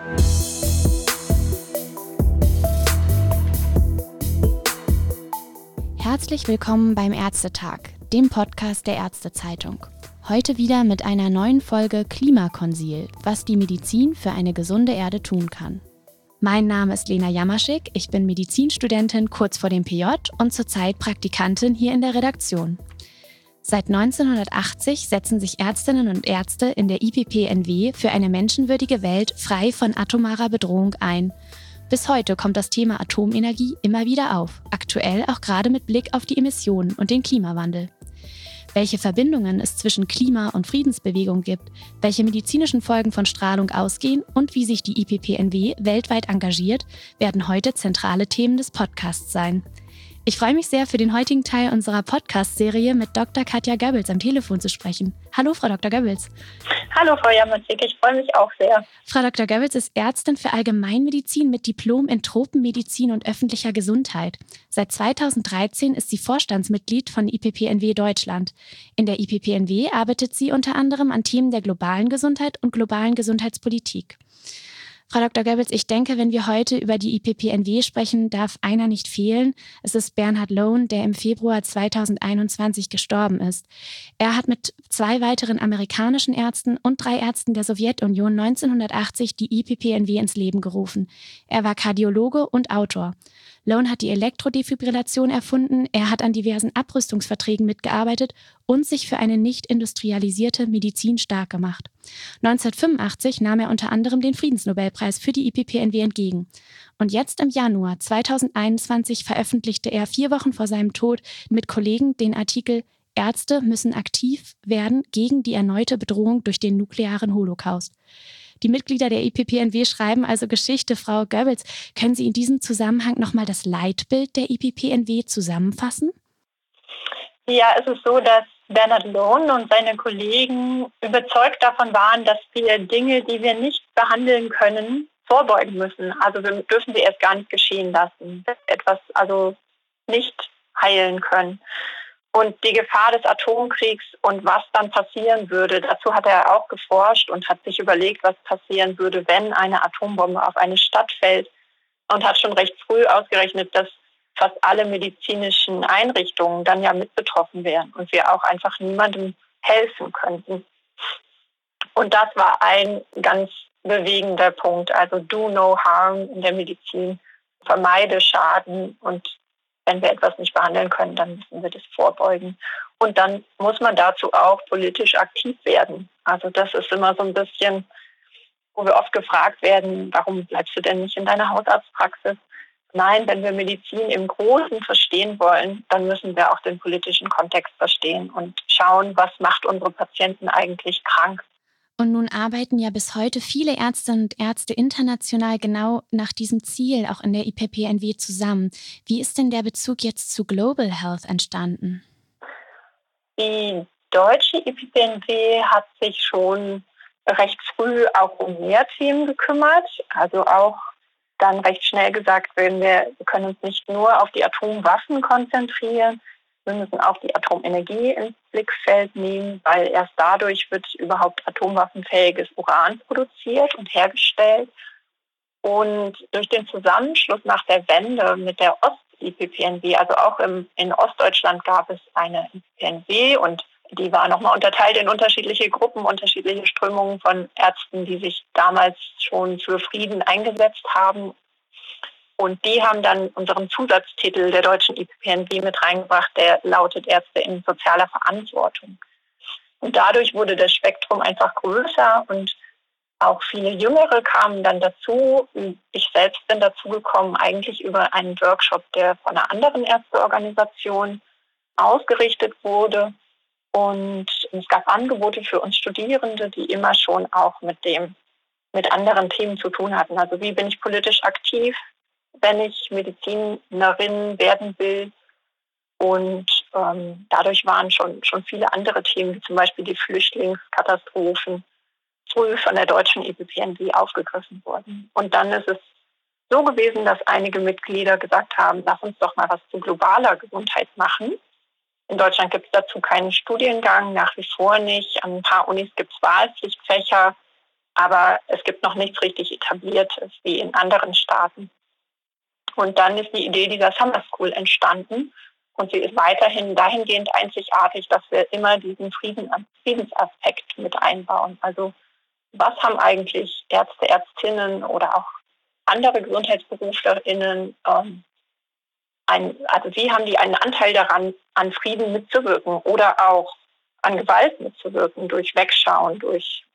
Herzlich willkommen beim Ärztetag, dem Podcast der Ärztezeitung. Heute wieder mit einer neuen Folge Klimakonsil, was die Medizin für eine gesunde Erde tun kann. Mein Name ist Lena Jamaschik, ich bin Medizinstudentin kurz vor dem PJ und zurzeit Praktikantin hier in der Redaktion. Seit 1980 setzen sich Ärztinnen und Ärzte in der IPPNW für eine menschenwürdige Welt frei von atomarer Bedrohung ein. Bis heute kommt das Thema Atomenergie immer wieder auf, aktuell auch gerade mit Blick auf die Emissionen und den Klimawandel. Welche Verbindungen es zwischen Klima- und Friedensbewegung gibt, welche medizinischen Folgen von Strahlung ausgehen und wie sich die IPPNW weltweit engagiert, werden heute zentrale Themen des Podcasts sein. Ich freue mich sehr, für den heutigen Teil unserer Podcast-Serie mit Dr. Katja Goebbels am Telefon zu sprechen. Hallo, Frau Dr. Goebbels. Hallo, Frau Jamaschik, ich freue mich auch sehr. Frau Dr. Goebbels ist Ärztin für Allgemeinmedizin mit Diplom in Tropenmedizin und öffentlicher Gesundheit. Seit 2013 ist sie Vorstandsmitglied von IPPNW Deutschland. In der IPPNW arbeitet sie unter anderem an Themen der globalen Gesundheit und globalen Gesundheitspolitik. Frau Dr. Goebbels, ich denke, wenn wir heute über die IPPNW sprechen, darf einer nicht fehlen. Es ist Bernhard Lown, der im Februar 2021 gestorben ist. Er hat mit 2 weiteren amerikanischen Ärzten und 3 Ärzten der Sowjetunion 1980 die IPPNW ins Leben gerufen. Er war Kardiologe und Autor. Lown hat die Elektrodefibrillation erfunden, er hat an diversen Abrüstungsverträgen mitgearbeitet und sich für eine nicht industrialisierte Medizin stark gemacht. 1985 nahm er unter anderem den Friedensnobelpreis für die IPPNW entgegen. Und jetzt im Januar 2021 veröffentlichte er 4 Wochen vor seinem Tod mit Kollegen den Artikel „Ärzte müssen aktiv werden gegen die erneute Bedrohung durch den nuklearen Holocaust“. Die Mitglieder der IPPNW schreiben also Geschichte. Frau Goebbels, können Sie in diesem Zusammenhang nochmal das Leitbild der IPPNW zusammenfassen? Ja, es ist so, dass Bernhard Lown und seine Kollegen überzeugt davon waren, dass wir Dinge, die wir nicht behandeln können, vorbeugen müssen. Also wir dürfen sie erst gar nicht geschehen lassen, etwas also nicht heilen können. Und die Gefahr des Atomkriegs und was dann passieren würde, dazu hat er auch geforscht und hat sich überlegt, was passieren würde, wenn eine Atombombe auf eine Stadt fällt, und hat schon recht früh ausgerechnet, dass fast alle medizinischen Einrichtungen dann ja mit betroffen wären und wir auch einfach niemandem helfen könnten. Und das war ein ganz bewegender Punkt. Also do no harm in der Medizin, vermeide Schaden, und wenn wir etwas nicht behandeln können, dann müssen wir das vorbeugen. Und dann muss man dazu auch politisch aktiv werden. Also das ist immer so ein bisschen, wo wir oft gefragt werden, warum bleibst du denn nicht in deiner Hausarztpraxis? Nein, wenn wir Medizin im Großen verstehen wollen, dann müssen wir auch den politischen Kontext verstehen und schauen, was macht unsere Patienten eigentlich krank. Und nun arbeiten ja bis heute viele Ärztinnen und Ärzte international genau nach diesem Ziel, auch in der IPPNW zusammen. Wie ist denn der Bezug jetzt zu Global Health entstanden? Die deutsche IPPNW hat sich schon recht früh auch um mehr Themen gekümmert. Also auch dann recht schnell gesagt, wir können uns nicht nur auf die Atomwaffen konzentrieren, wir müssen auch die Atomenergie ins Blickfeld nehmen, weil erst dadurch wird überhaupt atomwaffenfähiges Uran produziert und hergestellt. Und durch den Zusammenschluss nach der Wende mit der Ost-IPPNW, also auch in Ostdeutschland gab es eine IPPNW, und die war nochmal unterteilt in unterschiedliche Gruppen, unterschiedliche Strömungen von Ärzten, die sich damals schon für Frieden eingesetzt haben. Und die haben dann unseren Zusatztitel der deutschen IPPNW mit reingebracht, der lautet Ärzte in sozialer Verantwortung. Und dadurch wurde das Spektrum einfach größer und auch viele Jüngere kamen dann dazu. Ich selbst bin dazu gekommen, eigentlich über einen Workshop, der von einer anderen Ärzteorganisation ausgerichtet wurde. Und es gab Angebote für uns Studierende, die immer schon auch mit anderen Themen zu tun hatten. Also wie bin ich politisch aktiv, wenn ich Medizinerin werden will? Und dadurch waren schon viele andere Themen, wie zum Beispiel die Flüchtlingskatastrophen, früh von der deutschen IPPNW aufgegriffen worden. Und dann ist es so gewesen, dass einige Mitglieder gesagt haben, lass uns doch mal was zu globaler Gesundheit machen. In Deutschland gibt es dazu keinen Studiengang, nach wie vor nicht. An ein paar Unis gibt es Wahlpflichtfächer. aber es gibt noch nichts richtig Etabliertes wie in anderen Staaten. Und dann ist die Idee dieser Summer School entstanden und sie ist weiterhin dahingehend einzigartig, dass wir immer diesen Friedensaspekt mit einbauen. Also was haben eigentlich Ärzte, Ärztinnen oder auch andere GesundheitsberuflerInnen, wie haben die einen Anteil daran, an Frieden mitzuwirken oder auch an Gewalt mitzuwirken, durch Wegschauen, durch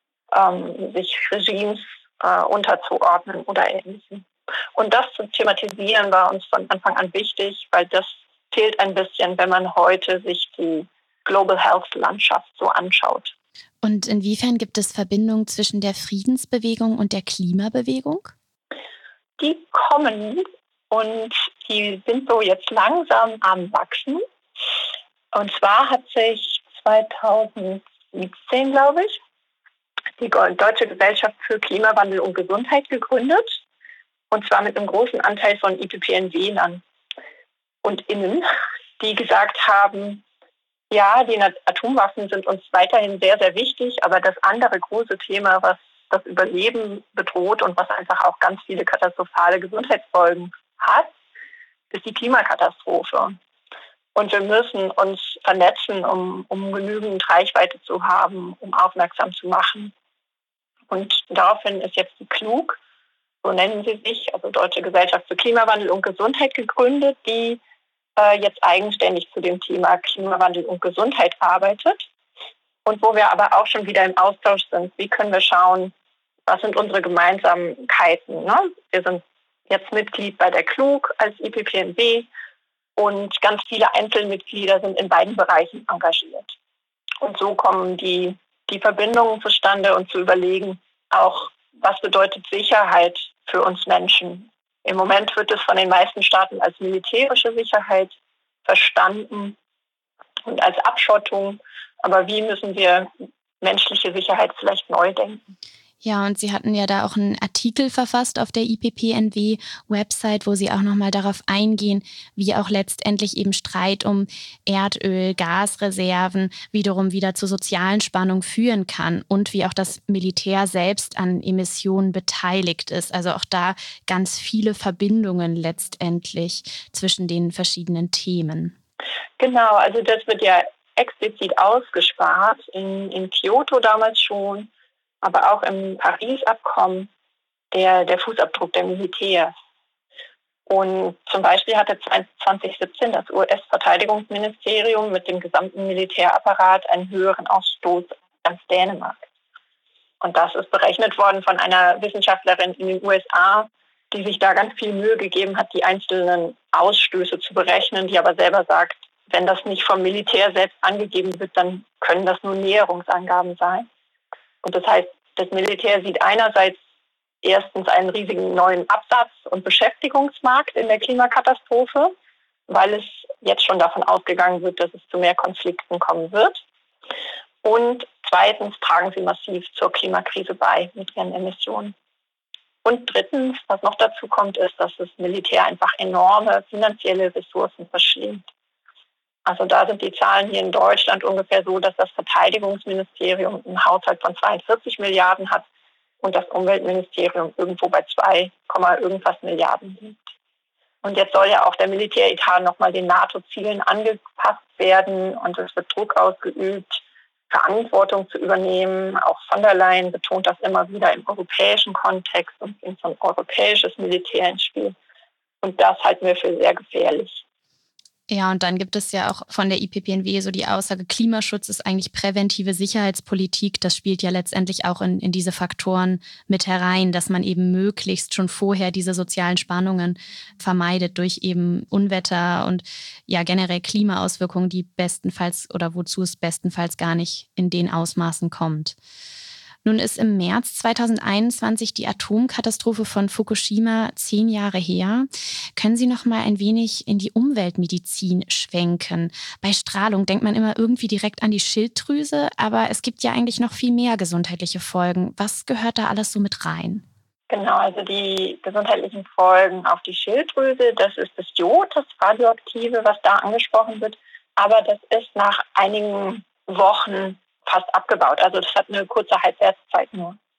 sich Regimes unterzuordnen oder Ähnlichem. Und das zu thematisieren war uns von Anfang an wichtig, weil das fehlt ein bisschen, wenn man heute sich die Global Health Landschaft so anschaut. Und inwiefern gibt es Verbindungen zwischen der Friedensbewegung und der Klimabewegung? Die kommen und die sind so jetzt langsam am Wachsen. Und zwar hat sich 2017, glaube ich, die Deutsche Gesellschaft für Klimawandel und Gesundheit gegründet. Und zwar mit einem großen Anteil von IPPNWlern und Innen, die gesagt haben, ja, die Atomwaffen sind uns weiterhin sehr, sehr wichtig, aber das andere große Thema, was das Überleben bedroht und was einfach auch ganz viele katastrophale Gesundheitsfolgen hat, ist die Klimakatastrophe. Und wir müssen uns vernetzen, um genügend Reichweite zu haben, um aufmerksam zu machen. Und daraufhin ist jetzt die KLUG, so nennen sie sich, also Deutsche Gesellschaft für Klimawandel und Gesundheit, gegründet, die jetzt eigenständig zu dem Thema Klimawandel und Gesundheit arbeitet. Und wo wir aber auch schon wieder im Austausch sind, wie können wir schauen, was sind unsere Gemeinsamkeiten. Ne? Wir sind jetzt Mitglied bei der KLUG als IPPNW und ganz viele Einzelmitglieder sind in beiden Bereichen engagiert. Und so kommen die Verbindungen zustande und zu überlegen, auch was bedeutet Sicherheit für uns Menschen. Im Moment wird es von den meisten Staaten als militärische Sicherheit verstanden und als Abschottung. Aber wie müssen wir menschliche Sicherheit vielleicht neu denken? Ja, und Sie hatten ja da auch einen Artikel verfasst auf der IPPNW-Website, wo Sie auch nochmal darauf eingehen, wie auch letztendlich eben Streit um Erdöl, Gasreserven wiederum wieder zu sozialen Spannungen führen kann und wie auch das Militär selbst an Emissionen beteiligt ist. Also auch da ganz viele Verbindungen letztendlich zwischen den verschiedenen Themen. Genau, also das wird ja explizit ausgespart, in Kyoto damals schon, aber auch im Paris-Abkommen, der Fußabdruck der Militärs. Und zum Beispiel hatte 2017 das US-Verteidigungsministerium mit dem gesamten Militärapparat einen höheren Ausstoß als Dänemark. Und das ist berechnet worden von einer Wissenschaftlerin in den USA, die sich da ganz viel Mühe gegeben hat, die einzelnen Ausstöße zu berechnen, die aber selber sagt, wenn das nicht vom Militär selbst angegeben wird, dann können das nur Näherungsangaben sein. Und das heißt, das Militär sieht einerseits erstens einen riesigen neuen Absatz- und Beschäftigungsmarkt in der Klimakatastrophe, weil es jetzt schon davon ausgegangen wird, dass es zu mehr Konflikten kommen wird. Und zweitens tragen sie massiv zur Klimakrise bei mit ihren Emissionen. Und drittens, was noch dazu kommt, ist, dass das Militär einfach enorme finanzielle Ressourcen verschlingt. Also da sind die Zahlen hier in Deutschland ungefähr so, dass das Verteidigungsministerium einen Haushalt von 42 Milliarden hat und das Umweltministerium irgendwo bei 2, irgendwas Milliarden liegt. Und jetzt soll ja auch der Militäretat nochmal den NATO-Zielen angepasst werden und es wird Druck ausgeübt, Verantwortung zu übernehmen. Auch von der Leyen betont das immer wieder im europäischen Kontext und bringt so ein europäisches Militär ins Spiel. Und das halten wir für sehr gefährlich. Ja, und dann gibt es ja auch von der IPPNW so die Aussage, Klimaschutz ist eigentlich präventive Sicherheitspolitik. Das spielt ja letztendlich auch in diese Faktoren mit herein, dass man eben möglichst schon vorher diese sozialen Spannungen vermeidet durch eben Unwetter und ja generell Klimaauswirkungen, die bestenfalls oder wozu es bestenfalls gar nicht in den Ausmaßen kommt. Nun ist im März 2021 die Atomkatastrophe von Fukushima 10 Jahre her. Können Sie noch mal ein wenig in die Umweltmedizin schwenken? Bei Strahlung denkt man immer irgendwie direkt an die Schilddrüse, aber es gibt ja eigentlich noch viel mehr gesundheitliche Folgen. Was gehört da alles so mit rein? Genau, also die gesundheitlichen Folgen auf die Schilddrüse, das ist das Jod, das Radioaktive, was da angesprochen wird. Aber das ist nach einigen Wochen fast abgebaut. Also das hat eine kurze Halbwertszeit nur.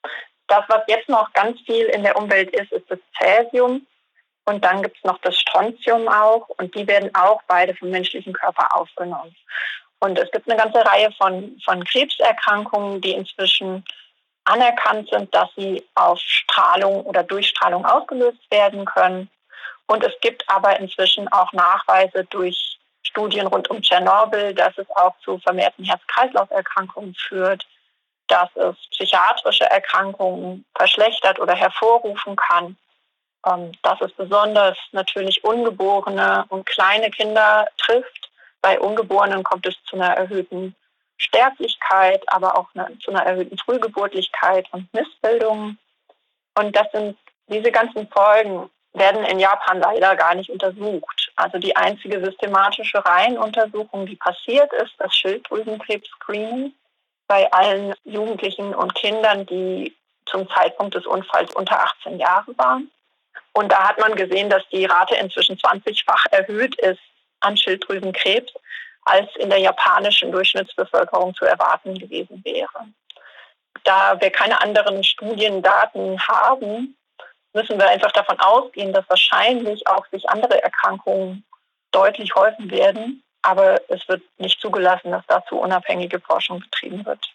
Das, was jetzt noch ganz viel in der Umwelt ist das Cäsium. Und dann gibt es noch das Strontium auch. Und die werden auch beide vom menschlichen Körper aufgenommen. Und es gibt eine ganze Reihe von Krebserkrankungen, die inzwischen anerkannt sind, dass sie auf Strahlung oder Durchstrahlung ausgelöst werden können. Und es gibt aber inzwischen auch Nachweise durch Studien rund um Tschernobyl, dass es auch zu vermehrten Herz-Kreislauf-Erkrankungen führt, dass es psychiatrische Erkrankungen verschlechtert oder hervorrufen kann, dass es besonders natürlich ungeborene und kleine Kinder trifft. Bei Ungeborenen kommt es zu einer erhöhten Sterblichkeit, aber auch zu einer erhöhten Frühgeburtlichkeit und Missbildungen. Und diese ganzen Folgen werden in Japan leider gar nicht untersucht. Also die einzige systematische Reihenuntersuchung, die passiert ist, das Schilddrüsenkrebs-Screening bei allen Jugendlichen und Kindern, die zum Zeitpunkt des Unfalls unter 18 Jahre waren. Und da hat man gesehen, dass die Rate inzwischen 20-fach erhöht ist an Schilddrüsenkrebs, als in der japanischen Durchschnittsbevölkerung zu erwarten gewesen wäre. Da wir keine anderen Studiendaten haben, müssen wir einfach davon ausgehen, dass wahrscheinlich auch sich andere Erkrankungen deutlich häufen werden. Aber es wird nicht zugelassen, dass dazu unabhängige Forschung betrieben wird.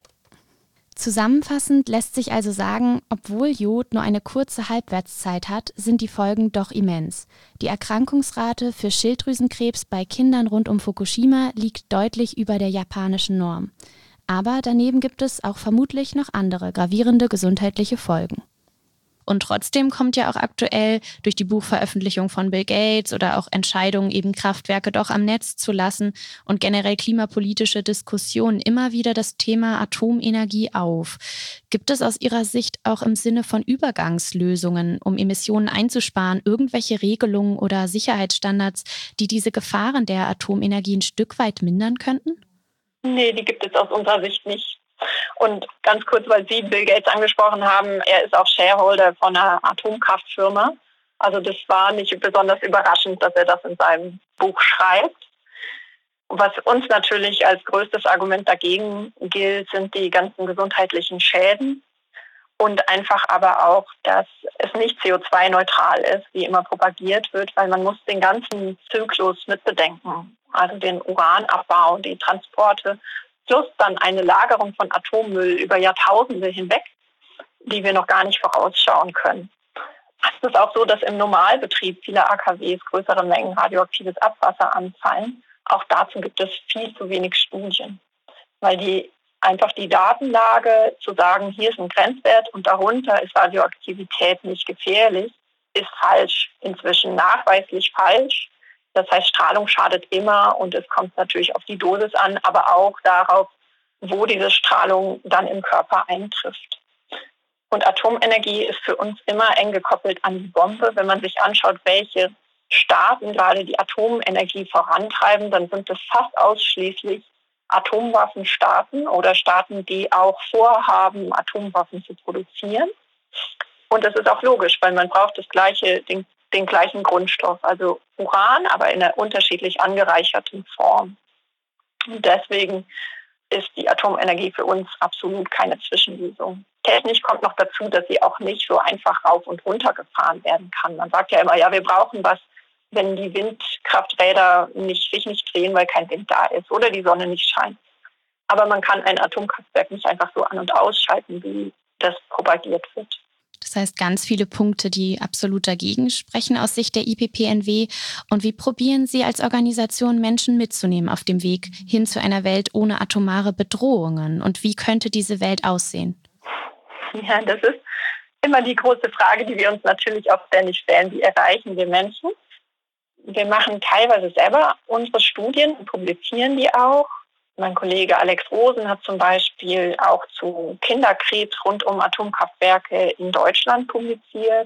Zusammenfassend lässt sich also sagen, obwohl Jod nur eine kurze Halbwertszeit hat, sind die Folgen doch immens. Die Erkrankungsrate für Schilddrüsenkrebs bei Kindern rund um Fukushima liegt deutlich über der japanischen Norm. Aber daneben gibt es auch vermutlich noch andere gravierende gesundheitliche Folgen. Und trotzdem kommt ja auch aktuell durch die Buchveröffentlichung von Bill Gates oder auch Entscheidungen, eben Kraftwerke doch am Netz zu lassen und generell klimapolitische Diskussionen immer wieder das Thema Atomenergie auf. Gibt es aus Ihrer Sicht auch im Sinne von Übergangslösungen, um Emissionen einzusparen, irgendwelche Regelungen oder Sicherheitsstandards, die diese Gefahren der Atomenergie ein Stück weit mindern könnten? Nee, die gibt es aus unserer Sicht nicht. Und ganz kurz, weil Sie Bill Gates angesprochen haben, er ist auch Shareholder von einer Atomkraftfirma. Also das war nicht besonders überraschend, dass er das in seinem Buch schreibt. Was uns natürlich als größtes Argument dagegen gilt, sind die ganzen gesundheitlichen Schäden und einfach aber auch, dass es nicht CO2-neutral ist, wie immer propagiert wird, weil man muss den ganzen Zyklus mit bedenken. Also den Uranabbau, die Transporte, plus dann eine Lagerung von Atommüll über Jahrtausende hinweg, die wir noch gar nicht vorausschauen können. Es ist auch so, dass im Normalbetrieb vieler AKWs größere Mengen radioaktives Abwasser anfallen. Auch dazu gibt es viel zu wenig Studien, weil die Datenlage zu sagen, hier ist ein Grenzwert und darunter ist Radioaktivität nicht gefährlich, ist falsch, inzwischen nachweislich falsch. Das heißt, Strahlung schadet immer und es kommt natürlich auf die Dosis an, aber auch darauf, wo diese Strahlung dann im Körper eintrifft. Und Atomenergie ist für uns immer eng gekoppelt an die Bombe. Wenn man sich anschaut, welche Staaten gerade die Atomenergie vorantreiben, dann sind es fast ausschließlich Atomwaffenstaaten oder Staaten, die auch vorhaben, Atomwaffen zu produzieren. Und das ist auch logisch, weil man braucht den gleichen Grundstoff, also Uran, aber in einer unterschiedlich angereicherten Form. Und deswegen ist die Atomenergie für uns absolut keine Zwischenlösung. Technisch kommt noch dazu, dass sie auch nicht so einfach rauf und runter gefahren werden kann. Man sagt ja immer, ja, wir brauchen was, wenn die Windkrafträder sich nicht drehen, weil kein Wind da ist oder die Sonne nicht scheint. Aber man kann ein Atomkraftwerk nicht einfach so an- und ausschalten, wie das propagiert wird. Das heißt, ganz viele Punkte, die absolut dagegen sprechen aus Sicht der IPPNW. Und wie probieren Sie als Organisation Menschen mitzunehmen auf dem Weg hin zu einer Welt ohne atomare Bedrohungen? Und wie könnte diese Welt aussehen? Ja, das ist immer die große Frage, die wir uns natürlich auch ständig stellen. Wie erreichen wir Menschen? Wir machen teilweise selber unsere Studien und publizieren die auch. Mein Kollege Alex Rosen hat zum Beispiel auch zu Kinderkrebs rund um Atomkraftwerke in Deutschland publiziert.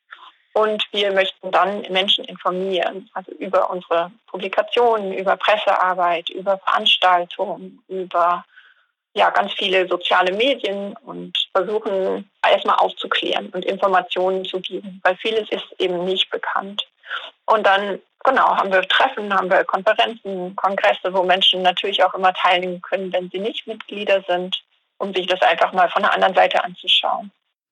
Und wir möchten dann Menschen informieren, also über unsere Publikationen, über Pressearbeit, über Veranstaltungen, über ganz viele soziale Medien und versuchen erstmal aufzuklären und Informationen zu geben, weil vieles ist eben nicht bekannt. Und dann haben wir Treffen, haben wir Konferenzen, Kongresse, wo Menschen natürlich auch immer teilnehmen können, wenn sie nicht Mitglieder sind, um sich das einfach mal von der anderen Seite anzuschauen.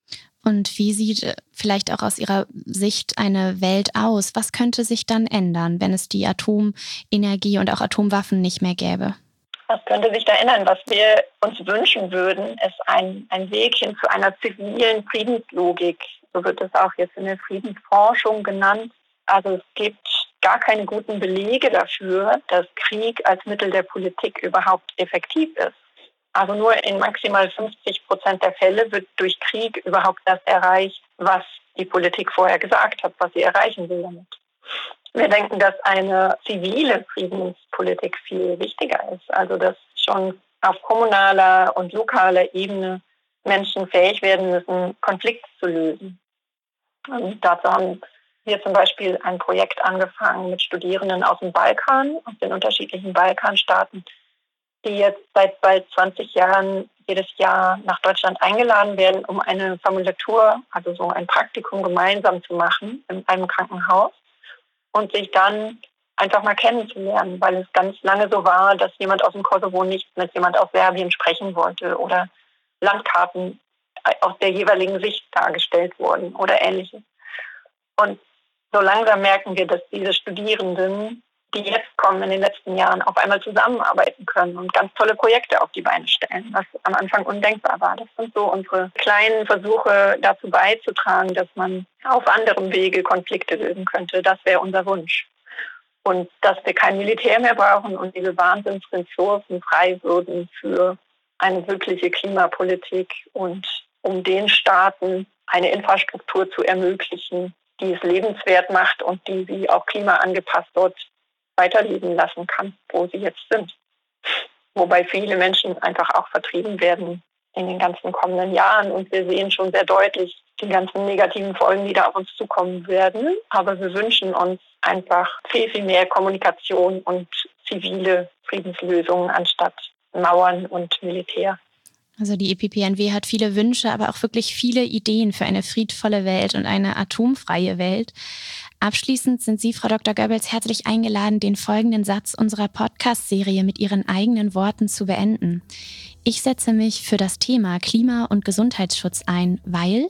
Und wie sieht vielleicht auch aus Ihrer Sicht eine Welt aus? Was könnte sich dann ändern, wenn es die Atomenergie und auch Atomwaffen nicht mehr gäbe? Was könnte sich da ändern? Was wir uns wünschen würden, ist ein Weg hin zu einer zivilen Friedenslogik. So wird es auch jetzt in der Friedensforschung genannt. Also es gibt gar keine guten Belege dafür, dass Krieg als Mittel der Politik überhaupt effektiv ist. Also nur in maximal 50% der Fälle wird durch Krieg überhaupt das erreicht, was die Politik vorher gesagt hat, was sie erreichen will damit. Wir denken, dass eine zivile Friedenspolitik viel wichtiger ist. Also dass schon auf kommunaler und lokaler Ebene Menschen fähig werden müssen, Konflikte zu lösen. Und dazu haben wir zum Beispiel ein Projekt angefangen mit Studierenden aus dem Balkan, aus den unterschiedlichen Balkanstaaten, die jetzt seit bald 20 Jahren jedes Jahr nach Deutschland eingeladen werden, um eine Formulatur, also so ein Praktikum gemeinsam zu machen in einem Krankenhaus und sich dann einfach mal kennenzulernen, weil es ganz lange so war, dass jemand aus dem Kosovo nicht mit jemand aus Serbien sprechen wollte oder Landkarten aus der jeweiligen Sicht dargestellt wurden oder Ähnliches. Und so langsam merken wir, dass diese Studierenden, die jetzt kommen in den letzten Jahren, auf einmal zusammenarbeiten können und ganz tolle Projekte auf die Beine stellen, was am Anfang undenkbar war. Das sind so unsere kleinen Versuche, dazu beizutragen, dass man auf anderem Wege Konflikte lösen könnte. Das wäre unser Wunsch. Und dass wir kein Militär mehr brauchen und diese Wahnsinnsressourcen frei würden für eine wirkliche Klimapolitik und um den Staaten eine Infrastruktur zu ermöglichen, die es lebenswert macht und die sie auch klimaangepasst dort weiterleben lassen kann, wo sie jetzt sind. Wobei viele Menschen einfach auch vertrieben werden in den ganzen kommenden Jahren. Und wir sehen schon sehr deutlich die ganzen negativen Folgen, die da auf uns zukommen werden. Aber wir wünschen uns einfach viel, viel mehr Kommunikation und zivile Friedenslösungen anstatt Mauern und Militär. Also die EPPNW hat viele Wünsche, aber auch wirklich viele Ideen für eine friedvolle Welt und eine atomfreie Welt. Abschließend sind Sie, Frau Dr. Goebbels, herzlich eingeladen, den folgenden Satz unserer Podcast-Serie mit Ihren eigenen Worten zu beenden. Ich setze mich für das Thema Klima- und Gesundheitsschutz ein, weil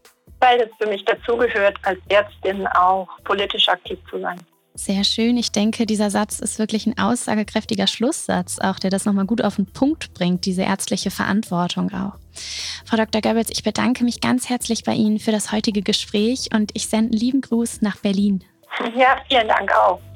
es für mich dazugehört, als Ärztin auch politisch aktiv zu sein. Sehr schön. Ich denke, dieser Satz ist wirklich ein aussagekräftiger Schlusssatz, auch der das nochmal gut auf den Punkt bringt, diese ärztliche Verantwortung auch. Frau Dr. Goebbels, ich bedanke mich ganz herzlich bei Ihnen für das heutige Gespräch und ich sende einen lieben Gruß nach Berlin. Ja, vielen Dank auch.